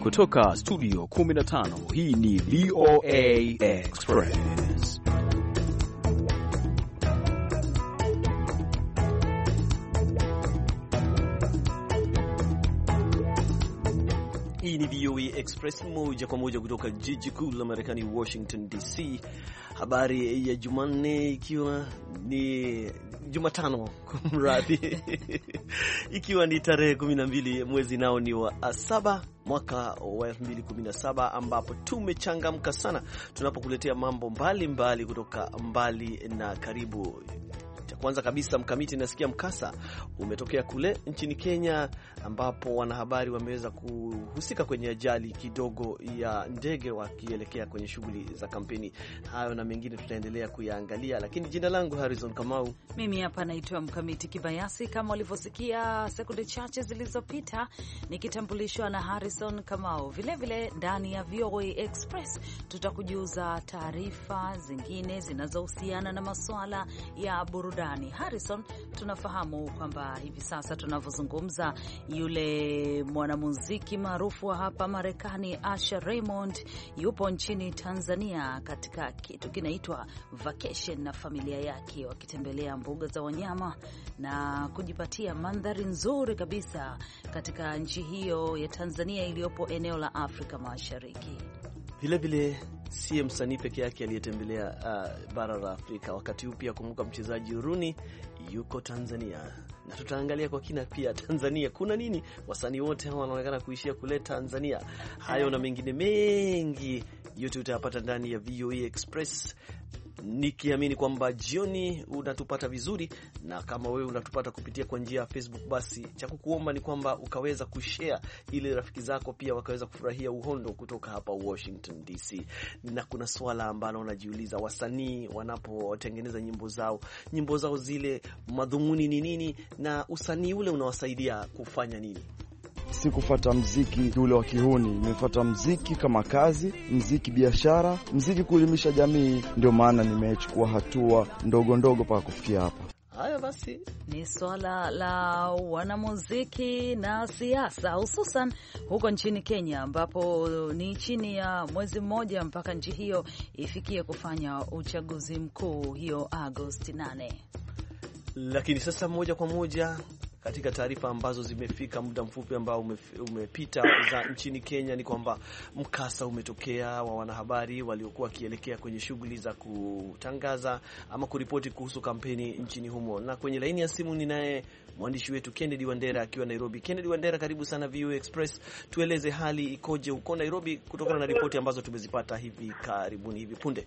Kutoka studio 15 hii ni VOA Express. Hii ni VOA Express moja kwa moja kutoka jiji kuu la Marekani, Washington DC. Habari ya Jumanne, ikiwa ni Jumatano kumradhi ikiwa ni tarehe 12 mwezi nao ni wa 7 mwaka wa 2017, ambapo tumechangamka sana tunapokuletea mambo mbalimbali kutoka mbali na karibu. Kwanza kabisa, Mkamiti, nasikia mkasa umetokea kule nchini Kenya, ambapo wanahabari wameweza kuhusika kwenye ajali kidogo ya ndege wakielekea kwenye shughuli za kampeni. Hayo na mengine tutaendelea kuyaangalia, lakini jina langu Harrison Kamau. Mimi hapa naitwa Mkamiti Kibayasi, kama ulivyosikia sekunde chache zilizopita nikitambulishwa na Harrison Kamau. Vilevile ndani ya VOA Express tutakujuza taarifa zingine zinazohusiana na masuala ya burudani. Harrison, tunafahamu kwamba hivi sasa tunavyozungumza, yule mwanamuziki maarufu wa hapa Marekani Asha Raymond yupo nchini Tanzania katika kitu kinaitwa vacation na familia yake, wakitembelea mbuga za wanyama na kujipatia mandhari nzuri kabisa katika nchi hiyo ya Tanzania iliyopo eneo la Afrika Mashariki. Vilevile si msanii peke yake aliyetembelea bara la Afrika. Wakati huu pia kumbuka mchezaji Rooney yuko Tanzania, na tutaangalia kwa kina pia Tanzania kuna nini. Wasanii wote hawa wanaonekana kuishia kule Tanzania. Hayo na mengine mengi yote utayapata ndani ya VOA Express, nikiamini kwamba jioni unatupata vizuri, na kama wewe unatupata kupitia kwa njia ya Facebook, basi cha kukuomba ni kwamba ukaweza kushare ili rafiki zako pia wakaweza kufurahia uhondo kutoka hapa Washington DC. Na kuna swala ambalo unajiuliza, wasanii wanapotengeneza nyimbo zao zile, madhumuni ni nini, na usanii ule unawasaidia kufanya nini? Si kufuata mziki ule wa kihuni, nimefuata mziki kama kazi, mziki biashara, mziki kuelimisha jamii. Ndio maana nimechukua hatua ndogo ndogo mpaka kufikia hapa. Haya basi, ni swala la wanamuziki na siasa, hususan huko nchini Kenya, ambapo ni chini ya mwezi mmoja mpaka nchi hiyo ifikie kufanya uchaguzi mkuu hiyo Agosti 8. Lakini sasa moja kwa moja katika taarifa ambazo zimefika muda mfupi ambao umepita za nchini Kenya, ni kwamba mkasa umetokea wa wanahabari waliokuwa wakielekea kwenye shughuli za kutangaza ama kuripoti kuhusu kampeni nchini humo. Na kwenye laini ya simu ninaye mwandishi wetu Kennedy Wandera akiwa Nairobi. Kennedy Wandera, karibu sana VOA Express. Tueleze hali ikoje huko Nairobi kutokana na ripoti ambazo tumezipata hivi karibuni, hivi punde.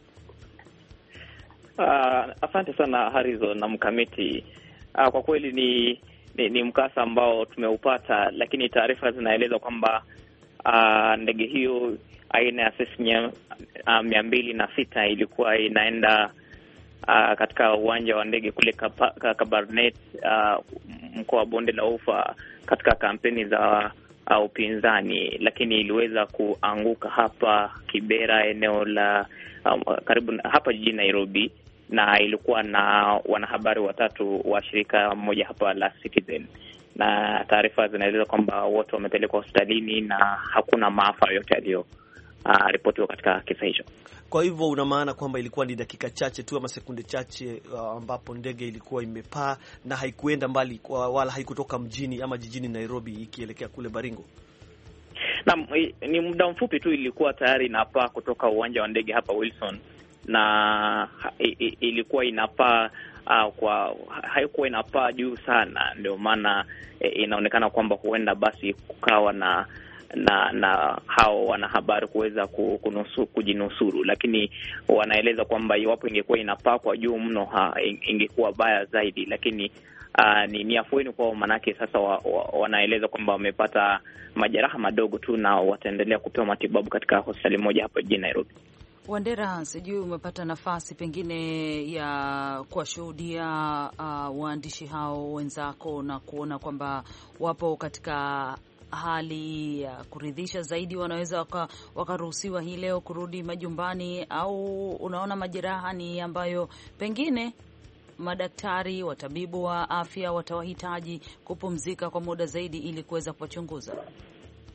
Asante sana Harrison na Mkamiti. Kwa kweli ni mkasa ambao tumeupata, lakini taarifa zinaeleza kwamba ndege hiyo aina ya Cessna 206 ilikuwa inaenda katika uwanja wa ndege kule Kabarnet, mkoa wa Bonde la Ufa, katika kampeni za upinzani, lakini iliweza kuanguka hapa Kibera, eneo la karibu hapa jijini Nairobi, na ilikuwa na wanahabari watatu wa shirika moja hapa la Citizen, na taarifa zinaeleza kwamba wote wamepelekwa hospitalini na hakuna maafa yote yaliyoripotiwa katika kisa hicho. Kwa hivyo una maana kwamba ilikuwa ni dakika chache tu ama sekunde chache ambapo ndege ilikuwa imepaa na haikuenda mbali wala haikutoka mjini ama jijini Nairobi ikielekea kule Baringo? Naam, ni muda mfupi tu ilikuwa tayari inapaa kutoka uwanja wa ndege hapa Wilson, na ilikuwa inapaa haikuwa inapaa juu sana, ndio maana inaonekana kwamba huenda basi kukawa na hao wanahabari kuweza kujinusuru, lakini wanaeleza kwamba iwapo ingekuwa inapaa kwa juu mno ingekuwa baya zaidi, lakini ni afueni kwao, manake sasa wanaeleza kwamba wamepata majeraha madogo tu na wataendelea kupewa matibabu katika hospitali moja hapa jijini Nairobi. Wandera, sijui umepata nafasi pengine ya kuwashuhudia waandishi hao wenzako na kuona kwamba wapo katika hali ya kuridhisha zaidi, wanaweza wakaruhusiwa hii leo kurudi majumbani, au unaona majeraha ni ambayo pengine madaktari, watabibu wa afya watawahitaji kupumzika kwa muda zaidi ili kuweza kuwachunguza?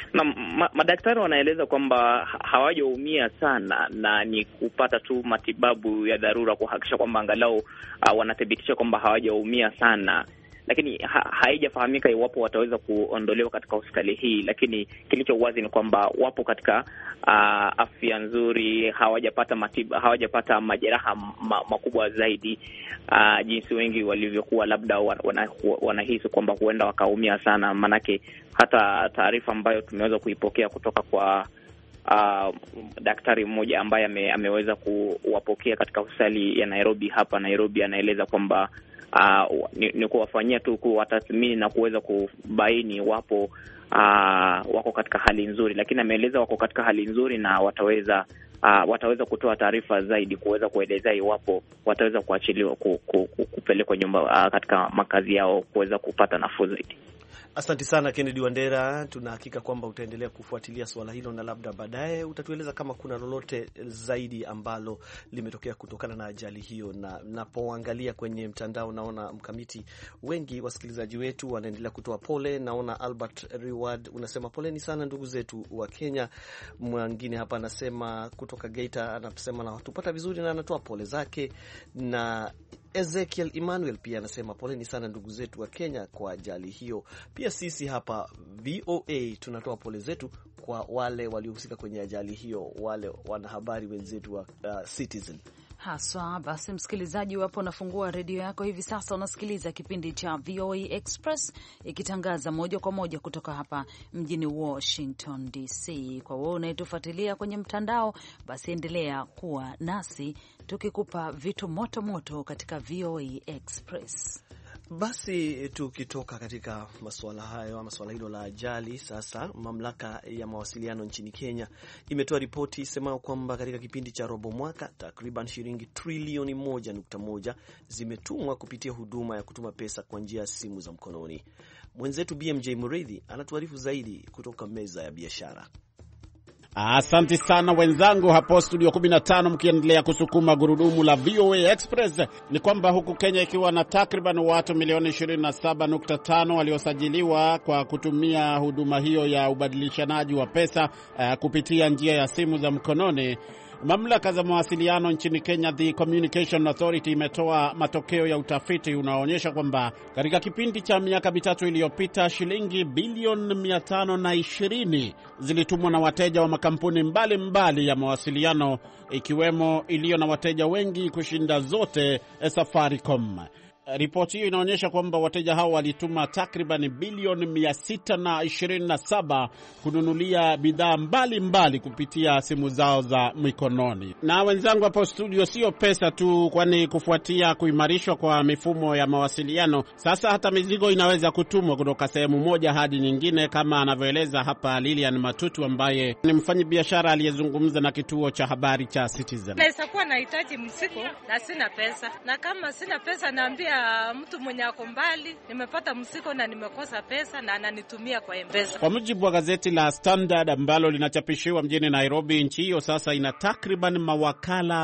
Na madaktari wanaeleza kwamba hawajaumia sana na ni kupata tu matibabu ya dharura kuhakikisha kwamba angalau wanathibitisha kwamba hawajaumia sana, lakini haijafahamika iwapo wataweza kuondolewa katika hospitali hii. Lakini kilicho wazi ni kwamba wapo katika afya nzuri, hawajapata majeraha makubwa zaidi jinsi wengi walivyokuwa labda wanahisi kwamba huenda wakaumia sana. Manake hata taarifa ambayo tumeweza kuipokea kutoka kwa daktari mmoja ambaye ameweza kuwapokea katika hospitali ya Nairobi hapa Nairobi, anaeleza kwamba ni kuwafanyia tu kuwatathmini na kuweza kubaini wapo wako katika hali nzuri, lakini ameeleza wako katika hali nzuri na wataweza kutoa taarifa zaidi kuweza kuelezea iwapo wataweza kuachiliwa kupelekwa nyumba katika makazi yao kuweza kupata nafuu zaidi. Asante sana Kennedy Wandera, tunahakika kwamba utaendelea kufuatilia swala hilo na labda baadaye utatueleza kama kuna lolote zaidi ambalo limetokea kutokana na ajali hiyo. Na napoangalia kwenye mtandao naona mkamiti, wengi wasikilizaji wetu wanaendelea kutoa pole. Naona Albert Reward unasema poleni sana ndugu zetu wa Kenya. Mwingine hapa anasema kutoka Geita, anasema na tupata vizuri na anatoa pole zake. Na Ezekiel Emmanuel pia anasema poleni sana ndugu zetu wa Kenya kwa ajali hiyo. Pia sisi hapa VOA tunatoa pole zetu kwa wale waliohusika kwenye ajali hiyo, wale wanahabari wenzetu wa Citizen haswa. Basi msikilizaji, wapo unafungua redio yako hivi sasa, unasikiliza kipindi cha VOA Express ikitangaza moja kwa moja kutoka hapa mjini Washington DC. Kwa wewe unayetufuatilia kwenye mtandao, basi endelea kuwa nasi tukikupa vitu moto moto katika VOA Express. Basi tukitoka katika masuala hayo, masuala hilo la ajali, sasa mamlaka ya mawasiliano nchini Kenya imetoa ripoti semayo kwamba katika kipindi cha robo mwaka takriban shilingi trilioni 1.1 zimetumwa kupitia huduma ya kutuma pesa kwa njia ya simu za mkononi. Mwenzetu BMJ Mureithi anatuarifu zaidi kutoka meza ya biashara. Asante sana wenzangu hapo studio 15, mkiendelea kusukuma gurudumu la VOA Express. Ni kwamba huku Kenya ikiwa na takriban watu milioni 27.5 waliosajiliwa kwa kutumia huduma hiyo ya ubadilishanaji wa pesa kupitia njia ya simu za mkononi, mamlaka za mawasiliano nchini Kenya, The Communication Authority, imetoa matokeo ya utafiti unaoonyesha kwamba katika kipindi cha miaka mitatu iliyopita shilingi bilioni 520 zilitumwa na wateja wa makampuni mbalimbali ya mawasiliano, ikiwemo iliyo na wateja wengi kushinda zote, Safaricom. Ripoti hiyo inaonyesha kwamba wateja hao walituma takriban bilioni 627 kununulia bidhaa mbalimbali kupitia simu zao za mikononi. Na wenzangu hapo studio, sio pesa tu, kwani kufuatia kuimarishwa kwa mifumo ya mawasiliano, sasa hata mizigo inaweza kutumwa kutoka sehemu moja hadi nyingine, kama anavyoeleza hapa Lilian Matutu ambaye ni mfanyabiashara aliyezungumza na kituo cha habari cha Citizen. Naweza kuwa nahitaji mzigo na sina pesa, na kama sina pesa naambia mtu mwenye ako mbali nimepata mzigo na nimekosa pesa na ananitumia kwa M-Pesa. Kwa mujibu wa gazeti la Standard ambalo linachapishiwa mjini Nairobi, nchi hiyo sasa ina takriban mawakala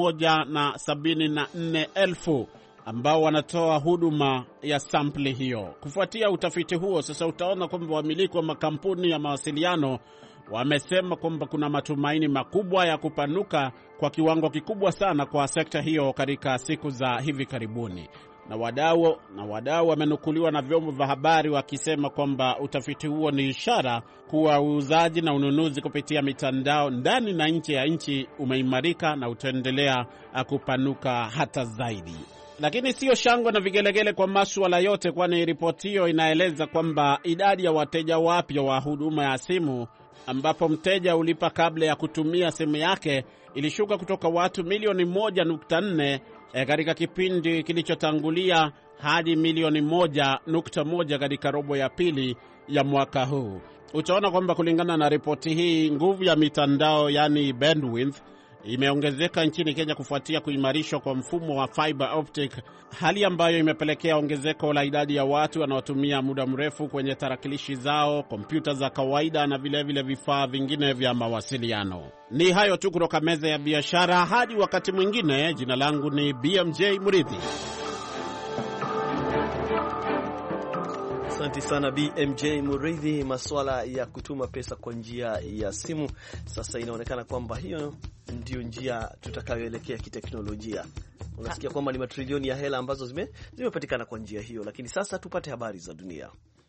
174,000 ambao wanatoa huduma ya sampli hiyo. Kufuatia utafiti huo, sasa utaona kwamba wamiliki wa makampuni ya mawasiliano wamesema kwamba kuna matumaini makubwa ya kupanuka kwa kiwango kikubwa sana kwa sekta hiyo katika siku za hivi karibuni. Na wadau wamenukuliwa na vyombo vya habari wakisema kwamba utafiti huo ni ishara kuwa uuzaji na ununuzi kupitia mitandao ndani na nje ya nchi umeimarika na utaendelea kupanuka hata zaidi. Lakini sio shangwe na vigelegele kwa masuala yote, kwani ripoti hiyo inaeleza kwamba idadi ya wateja wapya wa huduma ya simu, ambapo mteja ulipa kabla ya kutumia simu yake, ilishuka kutoka watu milioni 1.4 katika kipindi kilichotangulia hadi milioni 1.1 katika robo ya pili ya mwaka huu. Utaona kwamba kulingana na ripoti hii, nguvu ya mitandao, yani bandwidth, imeongezeka nchini Kenya kufuatia kuimarishwa kwa mfumo wa fiber optic, hali ambayo imepelekea ongezeko la idadi ya watu wanaotumia muda mrefu kwenye tarakilishi zao, kompyuta za kawaida na vilevile vifaa vingine vya mawasiliano. Ni hayo tu kutoka meza ya biashara, hadi wakati mwingine. Jina langu ni BMJ Murithi. Asante sana BMJ Muridhi. Masuala ya kutuma pesa kwa njia ya simu sasa inaonekana kwamba hiyo ndio njia tutakayoelekea kiteknolojia. Unasikia kwamba ni matrilioni ya hela ambazo zimepatikana kwa njia hiyo, lakini sasa tupate habari za dunia.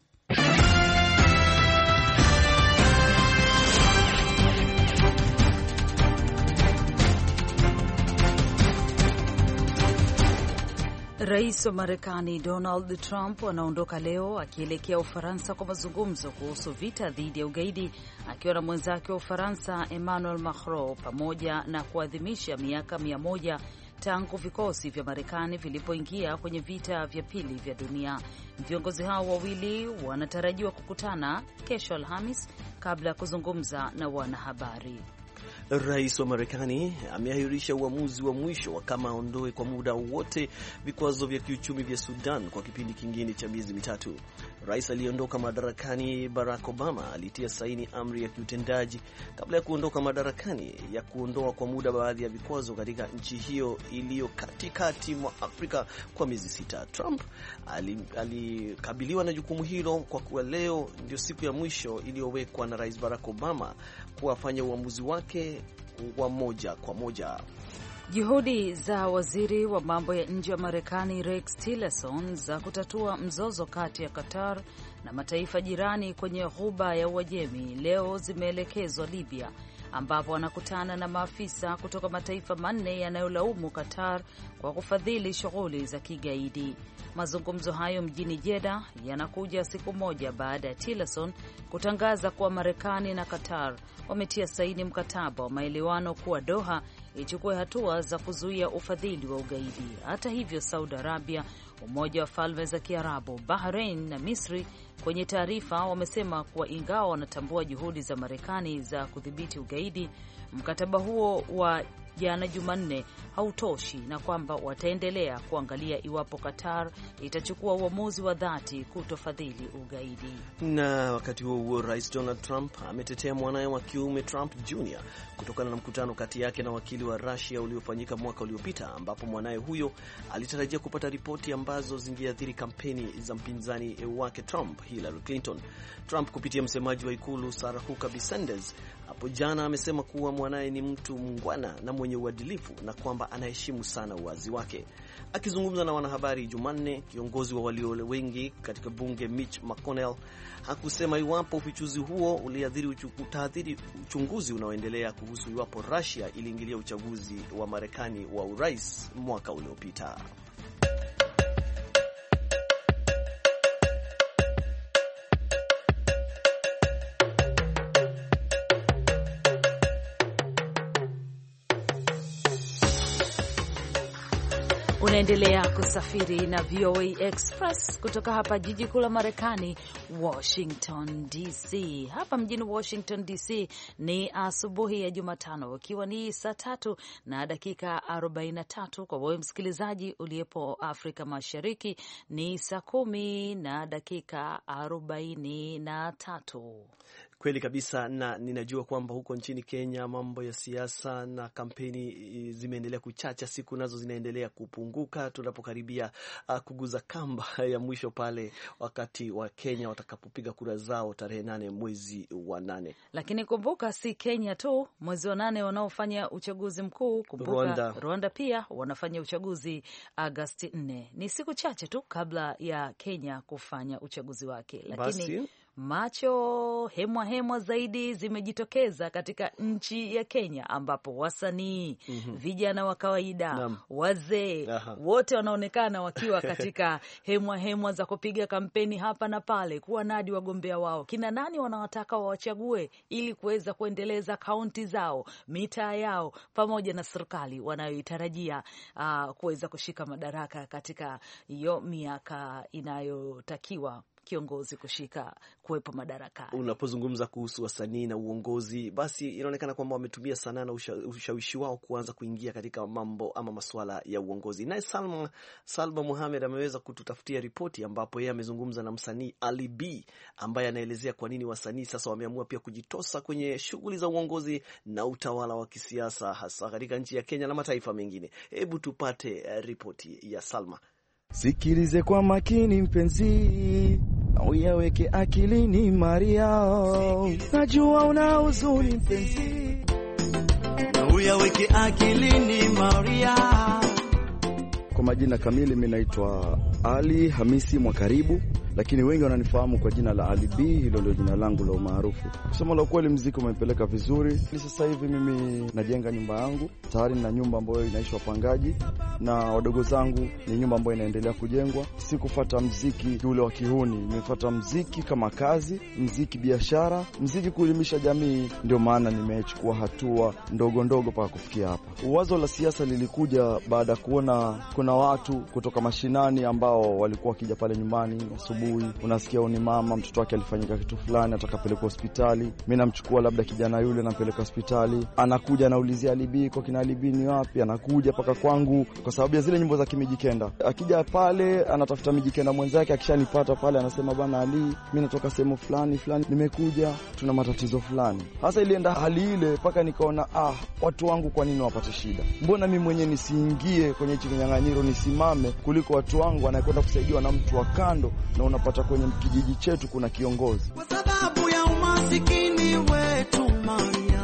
Rais wa Marekani Donald Trump anaondoka leo akielekea Ufaransa kwa mazungumzo kuhusu vita dhidi ya ugaidi akiwa na mwenzake wa Ufaransa Emmanuel Macron, pamoja na kuadhimisha miaka 100 tangu vikosi vya Marekani vilipoingia kwenye vita vya pili vya dunia. Viongozi hao wawili wanatarajiwa kukutana kesho Alhamis kabla ya kuzungumza na wanahabari. Rais wa Marekani ameahirisha uamuzi wa mwisho wa kama aondoe kwa muda wote vikwazo vya kiuchumi vya Sudan kwa kipindi kingine cha miezi mitatu. Rais aliyeondoka madarakani Barack Obama alitia saini amri ya kiutendaji kabla ya kuondoka madarakani ya kuondoa kwa muda baadhi ya vikwazo katika nchi hiyo iliyo katikati mwa Afrika kwa miezi 6. Trump alikabiliwa na jukumu hilo kwa kuwa leo ndio siku ya mwisho iliyowekwa na Rais Barack Obama kuwafanya uamuzi wake wa moja kwa moja. Juhudi za waziri wa mambo ya nje wa Marekani Rex Tillerson za kutatua mzozo kati ya Qatar na mataifa jirani kwenye Ghuba ya Uajemi leo zimeelekezwa Libya, ambapo anakutana na maafisa kutoka mataifa manne yanayolaumu Qatar kwa kufadhili shughuli za kigaidi. Mazungumzo hayo mjini Jeddah yanakuja siku moja baada ya Tillerson kutangaza kuwa Marekani na Qatar wametia saini mkataba wa maelewano kuwa Doha ichukue hatua za kuzuia ufadhili wa ugaidi. Hata hivyo, Saudi Arabia, Umoja wa Falme za Kiarabu, Bahrain na Misri kwenye taarifa wamesema kuwa ingawa wanatambua juhudi za Marekani za kudhibiti ugaidi, mkataba huo wa jana Jumanne hautoshi na kwamba wataendelea kuangalia iwapo Qatar itachukua uamuzi wa dhati kutofadhili ugaidi. Na wakati huo Rais Donald Trump ametetea mwanae wa kiume Trump Jr. kutokana na mkutano kati yake na wakili wa Russia uliofanyika mwaka uliopita, ambapo mwanae huyo alitarajia kupata ripoti ambazo zingeathiri kampeni za mpinzani wake Trump, Hillary Clinton. Trump kupitia msemaji wa ikulu Sarah Huckabee Sanders hapo jana amesema kuwa mwanae ni mtu mungwana na mwenye uadilifu na kwamba anaheshimu sana uwazi wake. Akizungumza na wanahabari Jumanne, kiongozi wa walio wengi katika bunge Mitch McConnell hakusema iwapo ufichuzi huo uliathiri uchunguzi unaoendelea kuhusu iwapo Russia iliingilia uchaguzi wa Marekani wa urais mwaka uliopita. Unaendelea kusafiri na VOA Express kutoka hapa jiji kuu la Marekani, Washington DC. Hapa mjini Washington DC ni asubuhi ya Jumatano, ikiwa ni saa 3:43 kwa wewe msikilizaji uliyepo Afrika Mashariki, ni saa 10:43. Kweli kabisa, na ninajua kwamba huko nchini Kenya mambo ya siasa na kampeni zimeendelea kuchacha, siku nazo zinaendelea kupunguka tunapokaribia kuguza kamba ya mwisho pale wakati wa Kenya watakapopiga kura zao tarehe 8 mwezi wa 8. Lakini kumbuka, si Kenya tu mwezi wa 8 wanaofanya uchaguzi mkuu. Kumbuka Rwanda pia wanafanya uchaguzi Agosti 4. Ni siku chache tu kabla ya Kenya kufanya uchaguzi wake. Lakini macho hemwa zaidi zimejitokeza katika nchi ya Kenya, ambapo wasanii, vijana wa kawaida, wazee, wote wanaonekana wakiwa katika hemwa za kupiga kampeni hapa na pale, kuwanadi wagombea wao, kina nani wanawataka wawachague ili kuweza kuendeleza kaunti zao, mitaa yao, pamoja na serikali wanayoitarajia kuweza kushika madaraka katika hiyo miaka inayotakiwa kiongozi kuwepo madaraka. Unapozungumza kuhusu wasanii na uongozi, basi inaonekana kwamba wametumia sanaa na ushawishi wao kuanza kuingia katika mambo ama masuala ya uongozi. Naye Salma Mohamed ameweza kututafutia ripoti ambapo yeye amezungumza na msanii Ali B ambaye anaelezea kwa nini wasanii sasa wameamua pia kujitosa kwenye shughuli za uongozi na utawala wa kisiasa hasa katika nchi ya Kenya na mataifa mengine. Hebu tupate ripoti ya Salma. Sikilize kwa makini mpenzi, uyaweke akilini Maria, najua una huzuni mpenzi, uyaweke akilini Maria. Kwa majina kamili mimi naitwa Ali Hamisi Mwakaribu, lakini wengi wananifahamu kwa jina la Ali B. Hilo ndio jina langu la umaarufu. Kusema la kweli, muziki umepeleka vizuri. Sasa hivi mimi najenga nyumba yangu, tayari nina nyumba ambayo inaishi wapangaji, na wadogo zangu ni nyumba ambayo inaendelea kujengwa. Sikufuata muziki ule wa kihuni, nimefuata muziki kama kazi, muziki biashara, muziki kuelimisha jamii. Ndio maana nimechukua hatua ndogo ndogo mpaka kufikia hapa. Wazo la siasa lilikuja baada kuona kuna watu kutoka mashinani ambao walikuwa wakija pale nyumbani asubuhi, unasikia ni mama mtoto wake alifanyika kitu fulani, atakapeleka hospitali. Mimi namchukua labda kijana yule nampeleka hospitali, anakuja anaulizia Alibi, kwa kina Alibi ni wapi? Anakuja paka kwangu kwa sababu ya zile nyimbo za kimijikenda. Akija pale anatafuta mijikenda mwenzake, akishanipata pale anasema bana Ali, mimi natoka sehemu fulani fulani, nimekuja tuna matatizo fulani. Hasa ilienda hali ile paka nikaona watu wangu kwa nini wapate shida? Mbona mimi mwenyewe nisiingie kwenye hicho kinyang'anyiro, nisimame kuliko watu wangu wanakwenda kusaidiwa na mtu wa kando? Na unapata kwenye kijiji chetu kuna kiongozi, kwa sababu ya umasikini wetu Maria,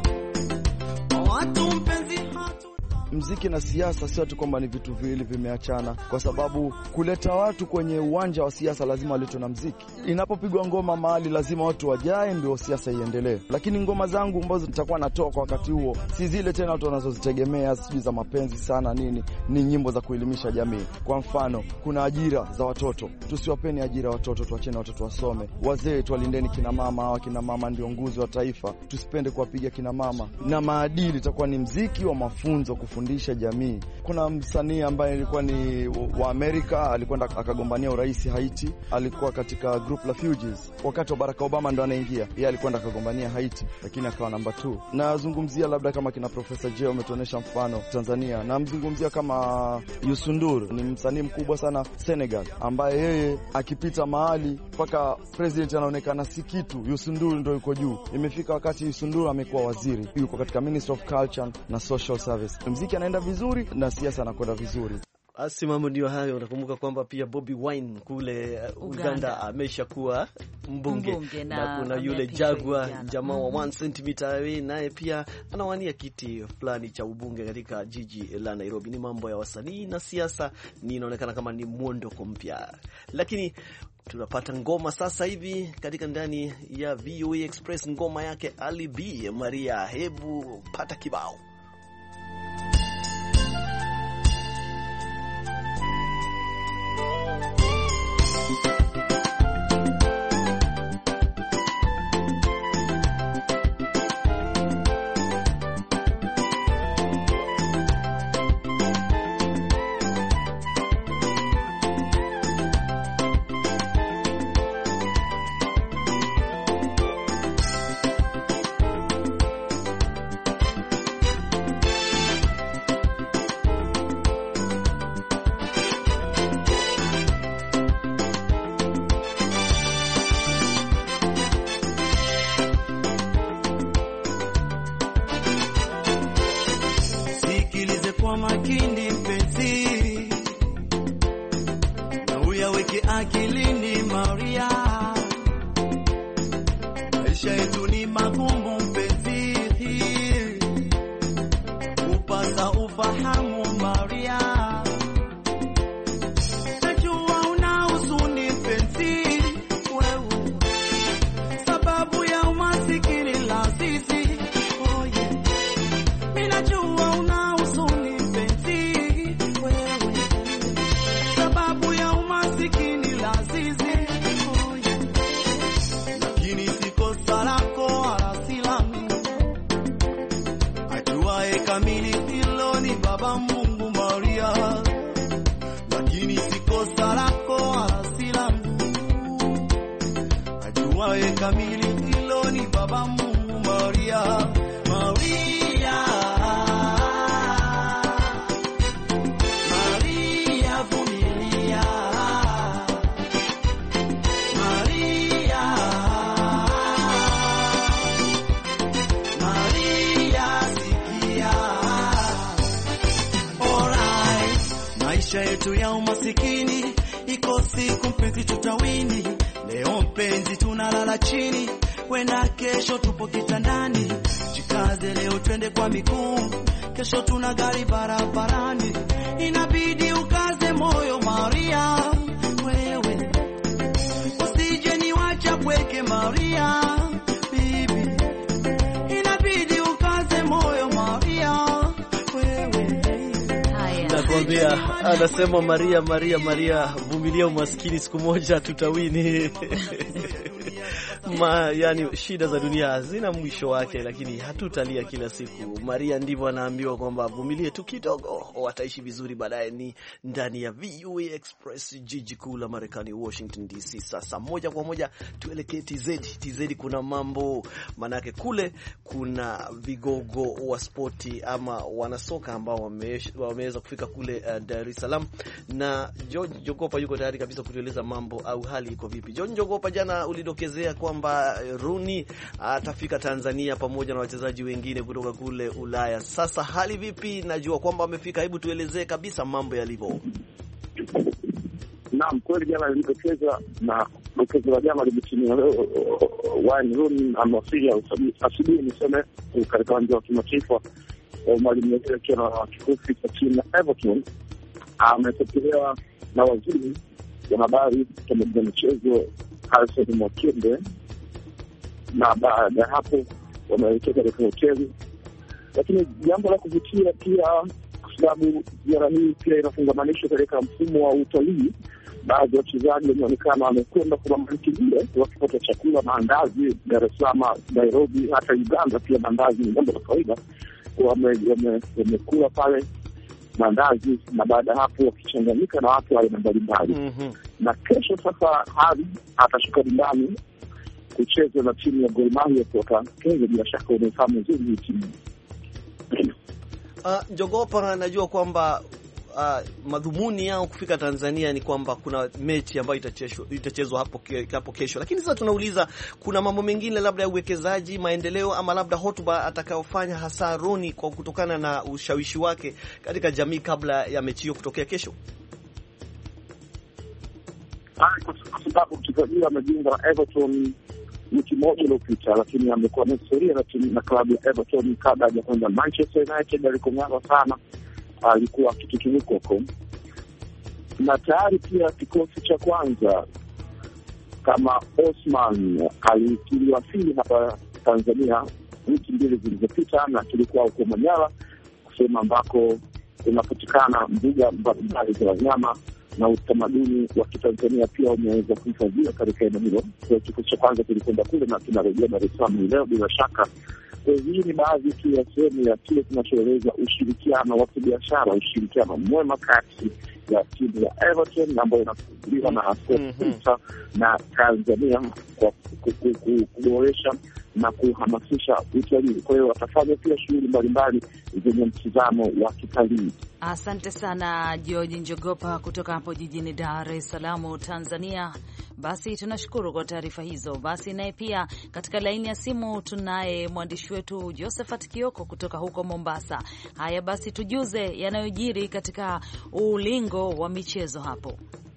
watu mpenzi hatu. Muziki na siasa sio tu kwamba ni vitu viwili vimeachana, kwa sababu kuleta watu kwenye uwanja wa siasa lazima waletwe na muziki. Inapopigwa ngoma mahali lazima watu wajae ndio siasa iendelee. Lakini ngoma zangu ambazo nitakuwa natoa kwa wakati huo si zile tena watu wanazozitegemea, sijui za mapenzi sana nini, ni nyimbo za kuelimisha jamii. Kwa mfano, kuna ajira za watoto, tusiwapeni ajira watoto, tuacheni watoto wasome. Wazee tuwalindeni kina mama, hawa kina mama ndio nguzo wa taifa, tusipende kuwapiga kina mama. Na maadili itakuwa ni muziki wa mafunzo kufundisha jamii. Kuna msanii ambaye alikuwa ni wa Amerika, alikwenda akagombania urais Haiti, alikuwa katika group la Fugees wakati wa Barack Obama ndo anaingia, yeye alikwenda akagombania Haiti lakini akawa namba 2. Nazungumzia labda kama kina Professor J, umetuonesha mfano Tanzania. Na mzungumzia kama Youssou N'Dour, ni msanii mkubwa sana Senegal, ambaye yeye akipita mahali mpaka president anaonekana si kitu, Youssou N'Dour ndio yuko juu. Imefika wakati Youssou N'Dour amekuwa waziri, yuko katika Ministry of Culture na Social Service. Muziki anaenda vizuri na siasa anakwenda vizuri. Asi mambo ndio hayo. Unakumbuka kwamba pia Bobby Wine kule Uganda ameshakuwa mbunge na kuna yule Jagwa jamaa wa 1 cm away, naye pia anawania kiti fulani cha ubunge katika jiji la Nairobi. Ni mambo ya wasanii na siasa, ni inaonekana kama ni mwondoko mpya. Lakini tunapata ngoma sasa hivi katika ndani ya VOA Express, ngoma yake Ali B Maria. Hebu pata kibao. Makini mpenzi, na uyaweke akilini Maria, maisha yetu ni magumu mpenzi, upasa ufahamu Maria, najua una huzuni mpenzi wewe, sababu ya umasikini la sisi, oh yeah, mimi najua una Baba Mungu Maria, lakini sikosa lako asila Mungu, ajuaye kamili hilo ni Baba Mungu Maria. Maria, Maria vumilia, Maria, Maria sikia. Maisha yetu ya umasikini iko siku mpenzi tutawini, mpenzi tunalala chini, wenda kesho tupo kitandani. Jikaze leo twende kwa miguu, kesho tuna gari barabarani. Inabidi ukaze moyo Maria, wewe usije niwacha pweke Maria, bibi. Inabidi ukaze moyo Maria, wewe. Nakwambia, anasema Maria, vumilia umaskini, siku moja tutawini. Yani shida za dunia hazina mwisho wake, lakini hatutalia kila siku. Maria ndivyo anaambiwa kwamba vumilie tu kidogo, wataishi vizuri baadaye. Ni ndani ya VOA Express, jiji kuu la Marekani, Washington DC. Sasa moja kwa moja tuelekee TZ. Kuna mambo, manake kule kuna vigogo wa spoti ama wanasoka ambao wameweza kufika kule Dar es Salaam, na George Jogopa yuko tayari kabisa kutueleza mambo au hali iko vipi. George Jogopa, jana ulidokezea kwamba Rooney atafika Tanzania pamoja na wachezaji wengine kutoka kule Ulaya. Sasa hali vipi? Najua kwamba wamefika, hebu tuelezee kabisa mambo yalivyo. Naam, kweli jana nilipokeza na dokezo la jana limetimia leo. Wayne Rooney amewasili asubuhi niseme katika uwanja wa kimataifa Mwalimu Nyerere akiwa na kikosi cha timu ya Everton. Amepokelewa na waziri wa habari pamoja na michezo Harrison Mwakembe, na baada ya hapo wameelekea katika hoteli. Lakini jambo la kuvutia pia, kwa sababu ziara hii pia inafungamanishwa katika mfumo wa utalii, baadhi ya wachezaji wameonekana wamekwenda kwa mamantilie wakipata chakula, maandazi Dar es Salaam, Nairobi, hata Uganda pia maandazi ni jambo la kawaida. Wamekula pale mandazi, na baada ya hapo wakichanganyika na watu aina mbalimbali. Na kesho sasa hadi atashuka dimbani kucheza na timu ya Gor Mahia kutoka Kenya. Bila shaka unafahamu nzuri hii timu. Jogopa, najua kwamba madhumuni yao kufika Tanzania ni kwamba kuna mechi ambayo itachezwa hapo kesho. Lakini sasa tunauliza, kuna mambo mengine labda ya uwekezaji, maendeleo, ama labda hotuba atakayofanya hasa Rooney kwa kutokana na ushawishi wake katika jamii kabla ya mechi hiyo kutokea kesho? Kwa sababu mchezaji amejiunga na Everton wiki moja iliyopita, lakini amekuwa na historia na klabu ya Everton kabla ya kwenda Manchester United alikong'ara sana. Alikuwa akitutunuka huko, na tayari pia kikosi cha kwanza kama Osman aliwasili hapa Tanzania wiki mbili zilizopita, na kilikuwa huko Manyara, sehemu ambako unapatikana mbuga mbalimbali za wanyama na utamaduni wa Kitanzania pia umeweza kuhifadhiwa katika eneo hilo. Kwa kikosi cha kwanza kilikwenda kule na kinarejea Dar es Salaam leo bila shaka. Hii ni baadhi tu ya sehemu ya kile kinachoeleza ushirikiano wa kibiashara, ushirikiano mwema kati ya timu ya Everton ambayo inafunguliwa na Askofu na Tanzania kwa kuboresha na kuhamasisha utalii. Kwa hiyo watafanya pia shughuli mbalimbali zenye mtizamo wa kitalii. Asante sana George Njogopa kutoka hapo jijini Dar es Salaam, Tanzania. Basi tunashukuru kwa taarifa hizo. Basi naye pia katika laini ya simu tunaye mwandishi wetu Josephat Kioko kutoka huko Mombasa. Haya basi, tujuze yanayojiri katika ulingo wa michezo hapo.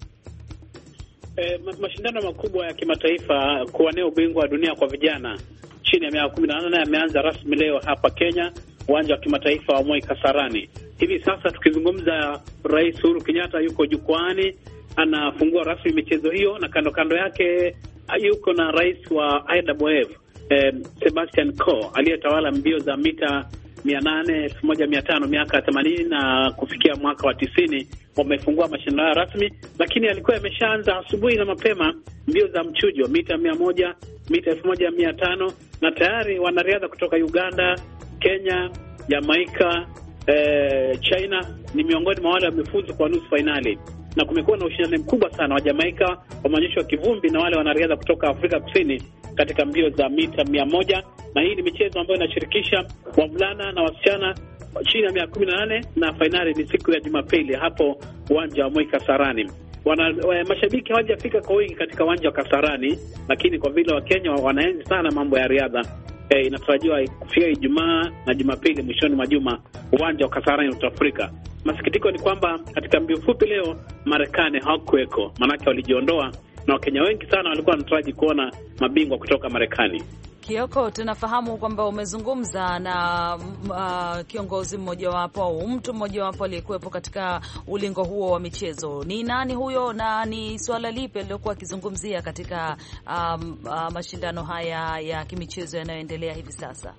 Mashindano makubwa ya kimataifa kuwania ubingwa wa dunia kwa vijana chini ya miaka 18 yameanza rasmi leo hapa Kenya, uwanja wa kimataifa wa Moi Kasarani. Hivi sasa tukizungumza, Rais Uhuru Kenyatta yuko jukwani anafungua rasmi michezo hiyo, na kando yake yuko na rais wa IAAF Sebastian Coe aliyetawala mbio za mita 800, 1500 miaka 80 na kufikia mwaka wa 90. Wamefungua mashindano haya rasmi, lakini alikuwa yameshaanza asubuhi na mapema mbio za mchujo mita 100, mita 1500, na tayari wanariadha kutoka Uganda, Kenya, Jamaica, China ni miongoni mwa wale wamefuzu kwa nusu finali. Na kumekuwa na ushindani mkubwa sana. Wa Jamaica wameonyeshwa kivumbi na wale wanariadha kutoka Afrika Kusini katika mbio za mita 100, na hii ni michezo ambayo inashirikisha wavulana na wasichana chini ya miaka 18, na fainali ni siku ya Jumapili hapo uwanja wa Moi Kasarani. Mashabiki hawajafika kwa wingi katika uwanja wa Kasarani, lakini kwa vile wa Kenya wanaenzi sana mambo ya riadha, inatarajiwa kufika Ijumaa na Jumapili mwishoni mwa juma uwanja wa Kasarani utafurika. Masikitiko ni kwamba katika mbio fupi leo Marekani hawakuweko, manake walijiondoa na Wakenya wengi sana walikuwa wanataraji kuona mabingwa kutoka Marekani. Kioko, tunafahamu kwamba umezungumza na kiongozi mmojawapo au mtu mmojawapo aliyekuwepo katika ulingo huo wa michezo. Ni nani huyo na ni swala lipi alilokuwa akizungumzia katika mashindano haya ya kimichezo yanayoendelea hivi sasa?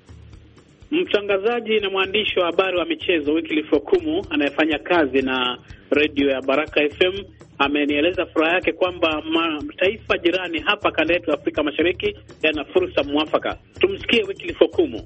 Mtangazaji na mwandishi wa habari wa michezo Wycliffe Okumu anayefanya kazi na redio ya Baraka FM amenieleza furaha yake kwamba mataifa jirani hapa kanda yetu Afrika Mashariki yana fursa mwafaka. Tumsikie Wycliffe Okumu.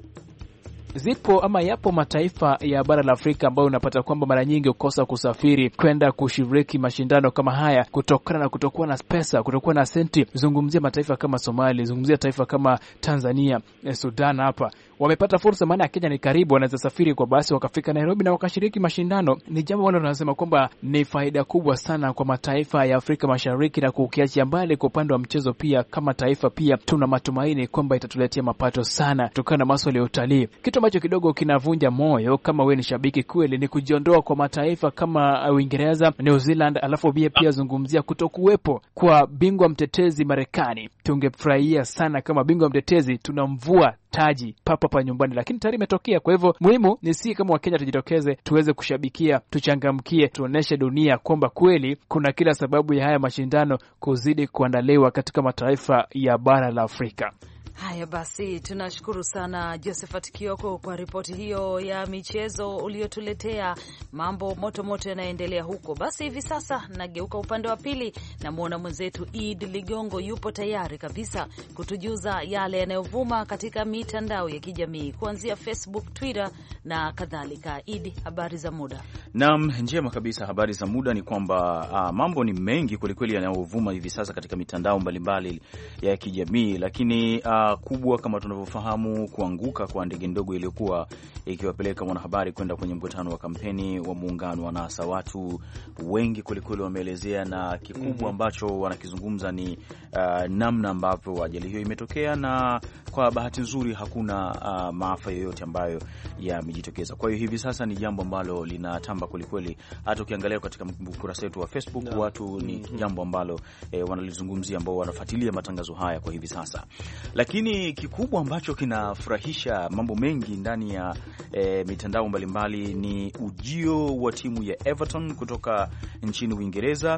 Zipo ama yapo mataifa ya bara la Afrika ambayo unapata kwamba mara nyingi ukosa kusafiri kwenda kushiriki mashindano kama haya kutokana na kutokuwa na pesa, kutokuwa na senti. Zungumzia mataifa kama Somalia, zungumzia taifa kama Tanzania, Sudan hapa. Wamepata fursa, maana Kenya ni karibu, wanaweza safiri kwa basi wakafika Nairobi na wakashiriki mashindano. Ni jambo ambalo tunasema kwamba ni faida kubwa sana kwa mataifa ya Afrika Mashariki, na kukiachia mbali kwa upande wa mchezo pia, kama taifa pia tuna matumaini kwamba itatuletea mapato sana kutokana na masuala ya utalii. Kitu ambacho kidogo kinavunja moyo kama wewe ni shabiki kweli ni kujiondoa kwa mataifa kama Uingereza, New Zealand, alafu pia zungumzia kutokuwepo kwa bingwa mtetezi Marekani. Tungefurahia sana kama bingwa mtetezi tunamvua taji papa nyumbani, lakini tayari imetokea. Kwa hivyo muhimu ni si kama Wakenya tujitokeze, tuweze kushabikia, tuchangamkie, tuoneshe dunia kwamba kweli kuna kila sababu ya haya mashindano kuzidi kuandaliwa katika mataifa ya bara la Afrika. Haya basi, tunashukuru sana Josephat Kioko kwa ripoti hiyo ya michezo uliotuletea. Mambo moto moto yanaendelea huko. Basi hivi sasa nageuka upande wa pili, na muona mwenzetu Id Ligongo yupo tayari kabisa kutujuza yale yanayovuma katika mitandao ya kijamii kuanzia Facebook, Twitter na kadhalika. Id, habari za muda? Naam, njema kabisa. Habari za muda ni kwamba mambo ni mengi kwelikweli yanayovuma hivi sasa katika mitandao mbalimbali ya kijamii, lakini kubwa kama tunavyofahamu, kuanguka kwa ndege ndogo iliyokuwa ikiwapeleka wanahabari kwenda kwenye mkutano wa kampeni wa muungano wa NASA. Watu wengi kwelikweli wameelezea, na kikubwa ambacho wanakizungumza ni namna ambavyo ajali hiyo imetokea, na kwa bahati nzuri hakuna maafa yoyote ambayo yamejitokeza. Kwa hiyo hivi sasa ni jambo ambalo linatamba kwelikweli. Hata ukiangalia katika ukurasa wetu wa Facebook watu ni jambo ambalo wanalizungumzia, ambao wanafuatilia matangazo haya kwa hivi sasa. Lakini kikubwa ambacho kinafurahisha mambo mengi ndani ya mitandao mbalimbali ni ujio wa timu ya Everton kutoka nchini Uingereza,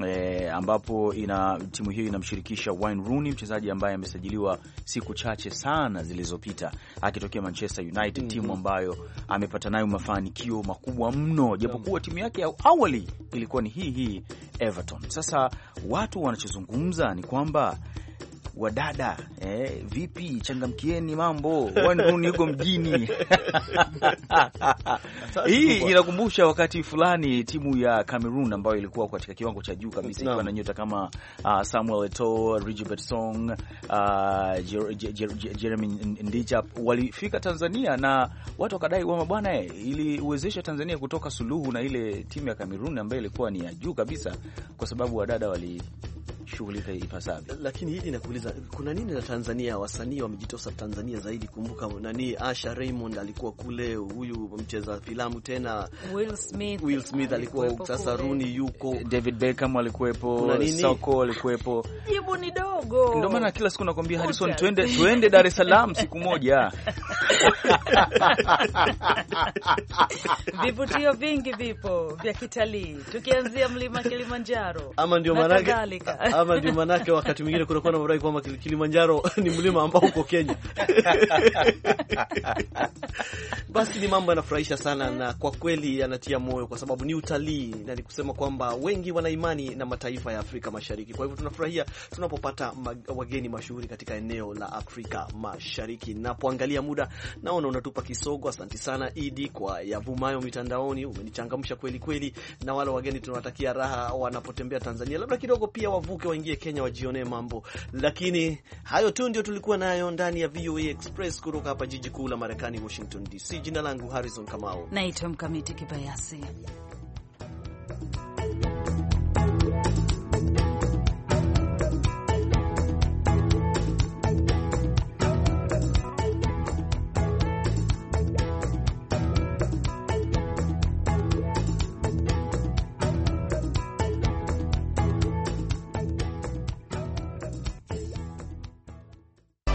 ambapo timu hiyo inamshirikisha Wayne Rooney, mchezaji ambaye amesajiliwa siku chache sana zilizopita akitokea Manchester United, timu ambayo amepata nayo mafanikio makubwa mno, japokuwa timu yake ya awali ilikuwa ni hii Everton. Sasa watu wanachozungumza ni kwamba wadada, vipi, changamkieni mambo, Wayne Rooney yuko mjini. Hii inakumbusha wakati fulani timu ya Cameroon ambayo ilikuwa katika kiwango cha juu kabisa, ikiwa na nyota kama Samuel Eto'o, Rigobert Song, Jeremy Ndijap walifika Tanzania, na watu wakadai kwamba bwana, ili uwezesha Tanzania kutoka suluhu na ile timu ya Cameroon ambayo ilikuwa ni ya juu kabisa, kwa sababu wadada shughulika ipasavyo. Lakini hili nakuuliza, kuna nini na Tanzania? Wasanii wamejitosa Tanzania zaidi. Kumbuka Asha Raymond alikuwa kule, huyu mcheza filamu tena Will Smith alikuwa, sasa Rooney yuko, David Beckham alikuwepo, Soko alikuwepo. Jibu ni dogo. Ndio maana kila siku nakwambia Harrison, twende Dar es Salaam siku moja. Vivutio vingi vipo vya kitalii, tukianzia mlima Kilimanjaro. Ama ndio manake wakati mwingine kunakuwa na mrai kwamba Kilimanjaro ni mlima ambao uko Kenya. Basi ni mambo yanafurahisha sana, na kwa kweli yanatia moyo, kwa sababu ni utalii, na ni kusema kwamba wengi wana imani na mataifa ya Afrika Mashariki. Kwa hivyo tunafurahia tunapopata wageni mashuhuri katika eneo la Afrika Mashariki. Napoangalia muda naona unatupa kisogo. Asante sana Idi kwa yavumayo mitandaoni, umenichangamsha kweli kweli, na wale wageni tunawatakia raha wanapotembea Tanzania, labda kidogo pia wavuke waingie Kenya wajionee mambo. Lakini hayo tu ndio tulikuwa nayo ndani ya VOA Express kutoka hapa jiji kuu la Marekani, Washington DC. Jina langu Harrison Kamau. Naitwa Mkamiti Kibayasi.